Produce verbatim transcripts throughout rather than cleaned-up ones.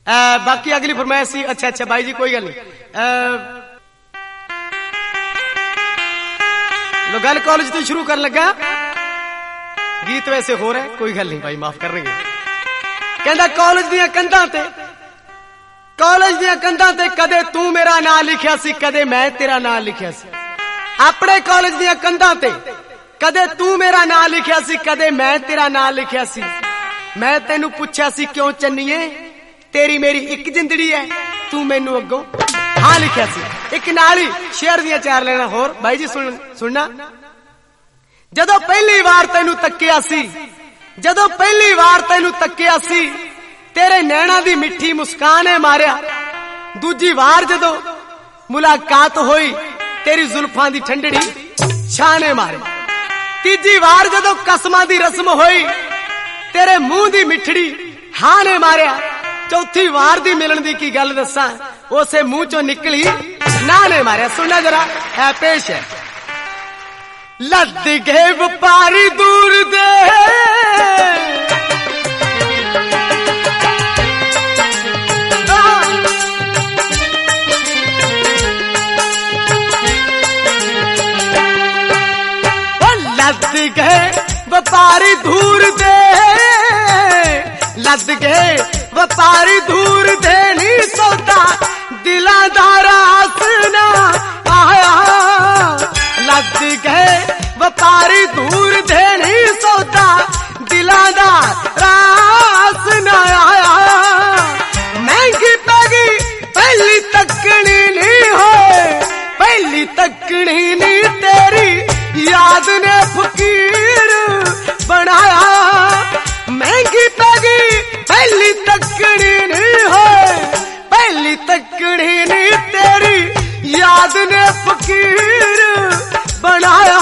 बाकी अगली फरमाइश सी। अच्छा अच्छा भाई जी कोई गल नहीं, लो गल कॉलेज तो शुरू कर लगा, गीत वैसे हो रहा है, कोई गल नहीं भाई माफ कर रहे। कहंदा कॉलेज दियां कंधां ते, कॉलेज दियां कंधां ते कदे तू मेरा नाम लिखिया सी, कदे मैं तेरा नाम लिखिया सी। अपने कॉलेज दियां कंधां ते कदे तू मेरा नाम लिखिया सी, कदे मैं तेरा नाम लिखिया सी। मैं तेनू पुछया सी क्यों चन्नीए तेरी मेरी एक जिंदड़ी है, तू मैनू अगों हाँ लिखिया सी। एक नाल ही शेर दियां चार लेना होर भाई जी सुन सुनना। जदों पहली बार तेनू तक्किया सी, जदों पहली बार तेनू तक्किया सी, तेरे नैना दी मिठी मुस्कान है मारिया। दूजी बार जदों मुलाकात होई तेरी जुल्फां दी ठंडड़ी छाने मारे। तीजी बार जदों कसमां दी रस्म होई तेरे मुंह दी मिठड़ी हां ने मारिया। चौथी बार दी मिलन दी की गल दसा, उसे मुंह चो निकली ना ने मारिया। सुनना जरा है पेश है। लद गए व्यापारी दूर दे, लद गए व्यापारी दूर दे, लद गए व्यापारी दूर दे नी सौदा दिलां दा रास ना आया। लद गए व्यापारी दूर दे नी सौदा दिलां दा रास ना आया। महंगी पै गई पहली तकनी नहीं होए, पहली तकनी नहीं तेरी याद ने फकीर बनाया। महंगी पै गई पहली तकड़ी नहीं होए, पहली तकड़ी नहीं तेरी याद ने फकीर बनाया।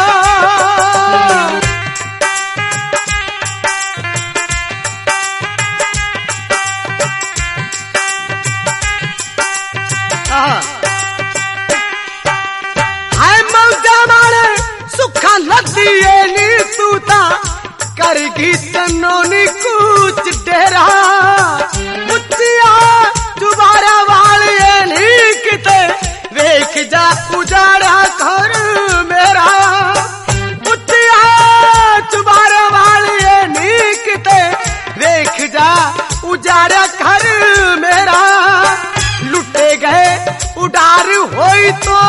हाय मौजा माने सुखा लदी नी तू ता करगी तनों नी कूच डेरा। मुच्चिया दुबारा वाले नहीं किते वेख जा उजाड़ा घर मेरा। मुच्चिया दुबारा वाले नहीं किते वेख जा उजाड़ा घर मेरा। लुटे गए उडार होई तो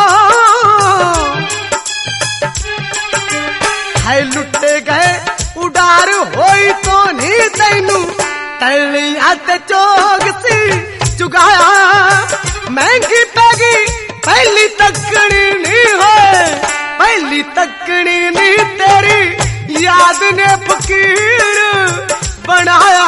है, लुटे गए उडार होई तो नहीं तैनू तलिया ते चोग सी चुगाया। महंगी पै गई पहली तकड़ी नहीं होए, पहली तकड़ी नहीं तेरी याद ने फकीर बनाया।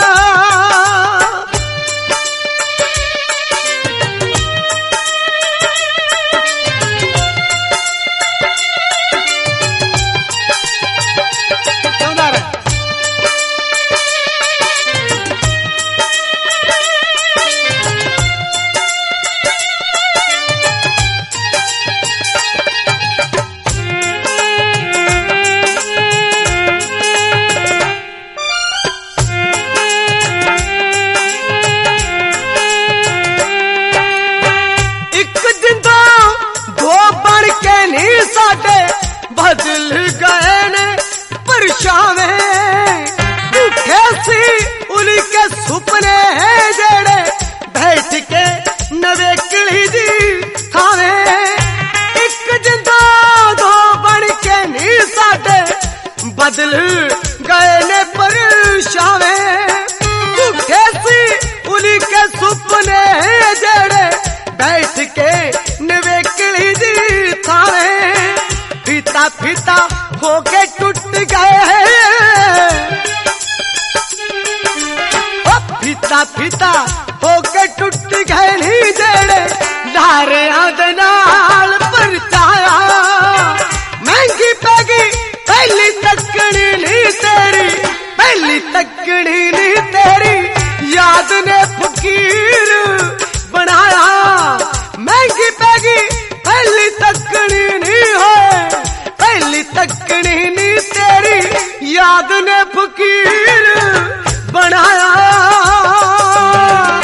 बदल गए ने परछावे उठे सी उली के सुपने हैं जेड़े बैठ के नवेकली दी खावे। एक जिंदा दो बन के नी साडे बदल गए ने परछावे उठे सी उली के सुपने हैं जेड़े बैठ के नवेकली दी खावे। फीता फीता होके टूट गए, फीता फीता होके टूट गए नहीं जेड़े धारियां दे नाल परचाया। महंगी पै गई पहली तकड़ी नहीं तेरी, पहली तकड़ी नहीं तेरी याद ने फकीर बनाया। महंगी पै गई पहली तकड़ी नहीं होए, पहली तकड़ी नहीं तेरी याद ने फकीर बनाया।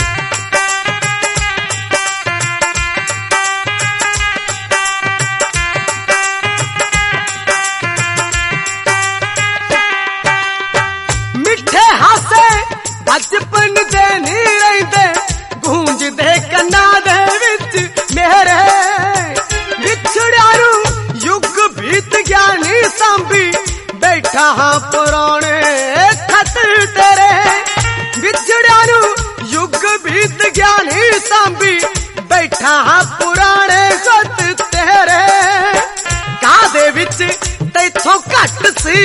सुनते नहीं रहते गूंजते कन्ना दे विच मेरे विछड़िया नू युग बीत गया नी सांभी बैठा हाँ पुराने खत तेरे विछड़िया नू युग बीत गया नी सांभी बैठा हाँ पुराने खत तेरे कादे विच तैथों घट सी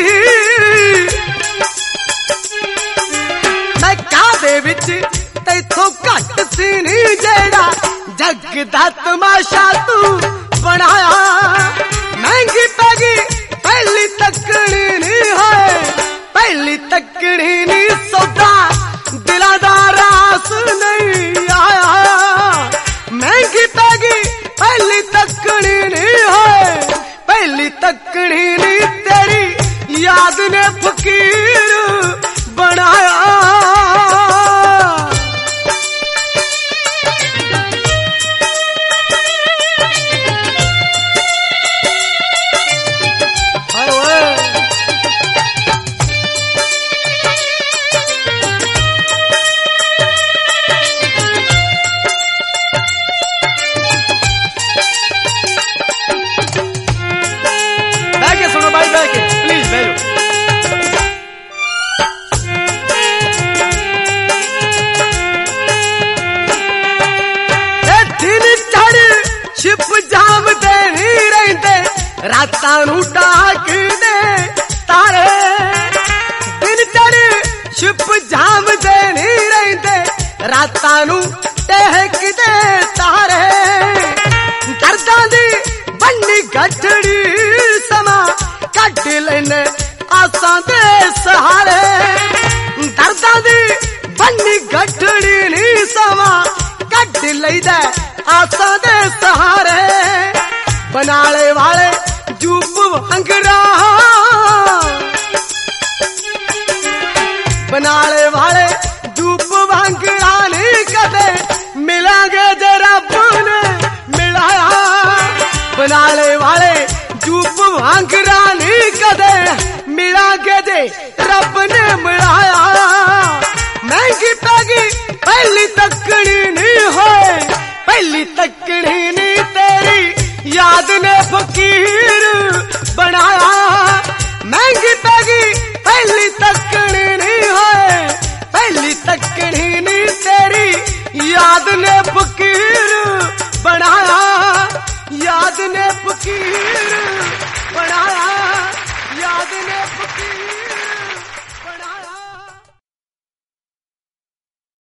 मैं कादे विच तैथों घट सी नी जेड़ा जग दा तमाशा तू बनाया महंगी पैगी पहली तकड़ी नी है पहली तकड़ी नी सौदा दिला दा रास नहीं आया महंगी पैगी पहली तकड़ी नी है पहली तकड़ी नी तेरी याद ने फकीर बनाया रातां नू डाक दे तारे दिन चढ़ छिप जाम दे नहीं रहते रातां नू टहक दे तारे दर्दां दी बन्नी गठड़ी समा कट लेने आसां दे सहारे दर्दां दी बन्नी गठड़ी नी समा कट लईदा आसां दे सहारे बनाले वाले जूप वंगरा बनाले वाले जूप वंगरा नहीं कदे मिलांगे जे रब ने मिलाया बनाले वाले जूप वंगरा नहीं कदे मिलांगे जे रब ने मिलाया महंगी पैगी पहली तकड़ी नहीं होए पहली तकड़ी नहीं तेरी याद ने फकीर बनाया महंगी पैगी पहली तकड़ी नहीं है पहली तकड़ी नहीं तेरी याद ने फकीर बनाया याद ने फकीर बनाया याद ने फकीर